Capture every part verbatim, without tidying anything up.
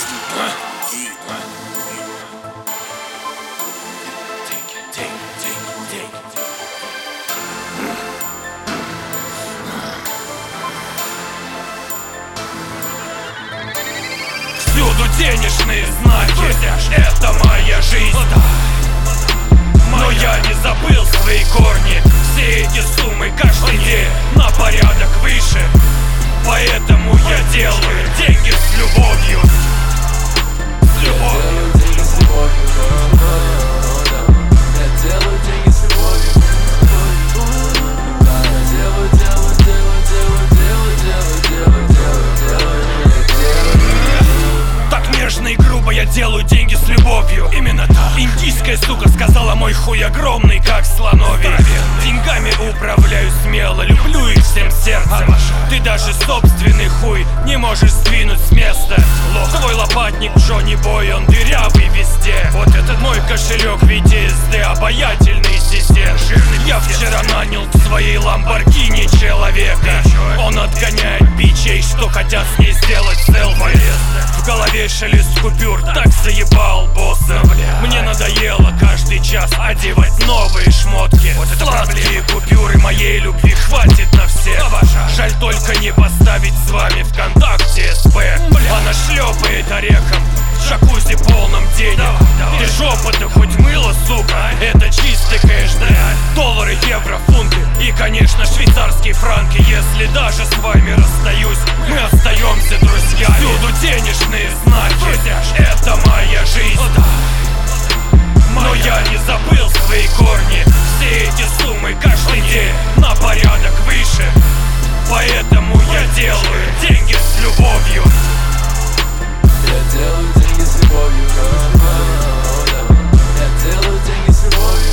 Всюду денежные знаки, это моя жизнь. Но я не забыл свои корни. Все эти суммы каждый день на порядок выше. Поэтому я делаю деньги с любовью. С любовью. Я делаю деньги с любовью. Я делаю, делаю, делаю, делаю, делаю, делаю, делаю, делаю, делаю. Так нежно и грубо я делаю деньги с любовью. Именно так. Индийская сука сказала, мой хуй огромный, как слоновий. Деньгами управляю смело, люблю их всем сердцем. Ты даже собственный хуй не можешь сдвинуть с места. Твой лопатник Джонни Бой, он дырявый везде. Вот этот мой кошелек в виде эс дэ, обаятельный ассистент. Я вчера нанял к своей ламборгини человека. Он отгоняет бичей, что хотят с ней сделать селфи. В голове шелест купюр, так заебал босса. Мне надоело каждый час одевать новые шмотки. Сладкие купюры моей любви хватит на всех. Жаль только не поставить с вами ВКонтакте эс пэ. Она шлепает орехом в джакузи полном денег. Ты жопа-то хоть мыло, сука? Это чистый кэш, да? Доллары, евро, фунты и, конечно, швейцарские франки. Если даже с вами расстаюсь, мы остаемся друзьями. Всюду денежные знаки, это моя жизнь. Но я не забыл свои корни. Все эти суммы каждый день на порядок выше. Поэтому я делаю деньги с любовью. Я делаю деньги с любовью. Я делаю деньги с любовью.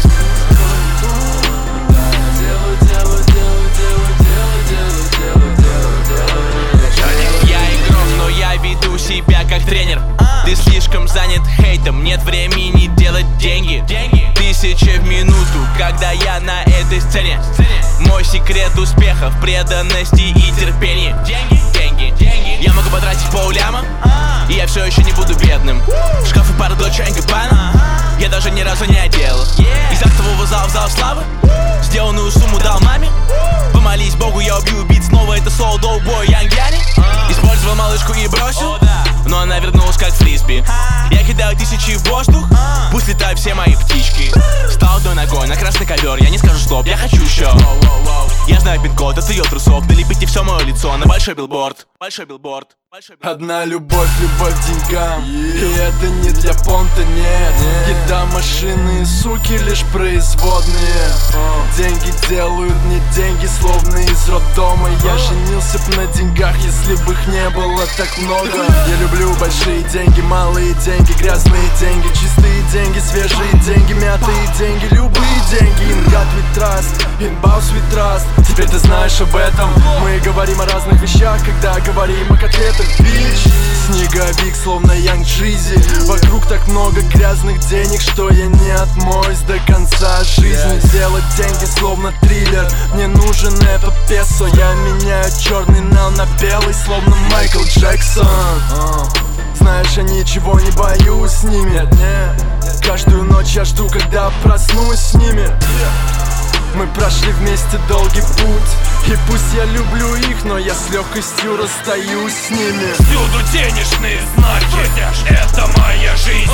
Я делаю, делаю, делаю, делаю, делаю, делаю, делаю, делаю. Я игрок, но я веду себя как тренер. Ты слишком занят хейтом, нет времени делать деньги. Тысячи в минуту, когда я на этой сцене. Мой секрет успеха в преданности и терпении. Деньги, деньги, деньги. Я могу потратить полляма, и я все еще не буду бедным. В шкафе пара Dolce энд Gabbana, я даже ни разу не одел. Из актового зала в зал славы сделанную сумму дал маме. Помолись Богу, я убью убийц, снова это Soul Dope Boy Young Yanni. Использовал малышку и бросил, но она вернулась как фрисби. Я кидаю тысячи в воздух, пусть летают все мои птички. Стал одной ногой на красный ковер, я не скажу стоп, я хочу еще. Я знаю пин-код от ее трусов, налепите все мое лицо на большой билборд. Большой билборд. Одна любовь, любовь к деньгам, yeah. И это не для понта, нет, yeah. Еда, машины и суки лишь производные, uh. Деньги делают мне деньги, словно из роддома. uh. Я женился б на деньгах, если бы их не было так много. uh. Я люблю большие деньги, малые деньги, грязные деньги, чистые деньги, свежие деньги, мятые деньги, любые деньги. In God we trust, in boss we trust. Теперь ты знаешь об этом. Мы говорим о разных вещах, когда говорим о котлетах. Бич, снеговик, словно Young Jeezy. Вокруг так много грязных денег, что я не отмоюсь до конца жизни. Делать деньги, словно триллер. Мне нужен этот песо. Я меняю черный нал на белый, словно Майкл Джексон. Знаешь, я ничего не боюсь с ними. Каждую ночь я жду, когда проснусь с ними. Мы прошли вместе долгий путь, и пусть я люблю их, но я с легкостью расстаюсь с ними. Всюду денежные знаки, это моя жизнь.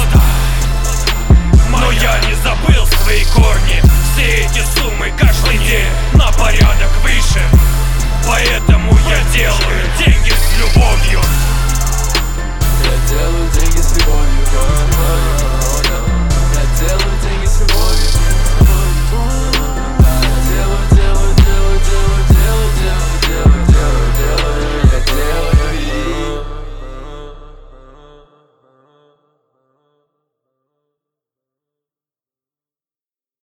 Но я не забыл свои корни. Все эти суммы каждый день на порядок выше.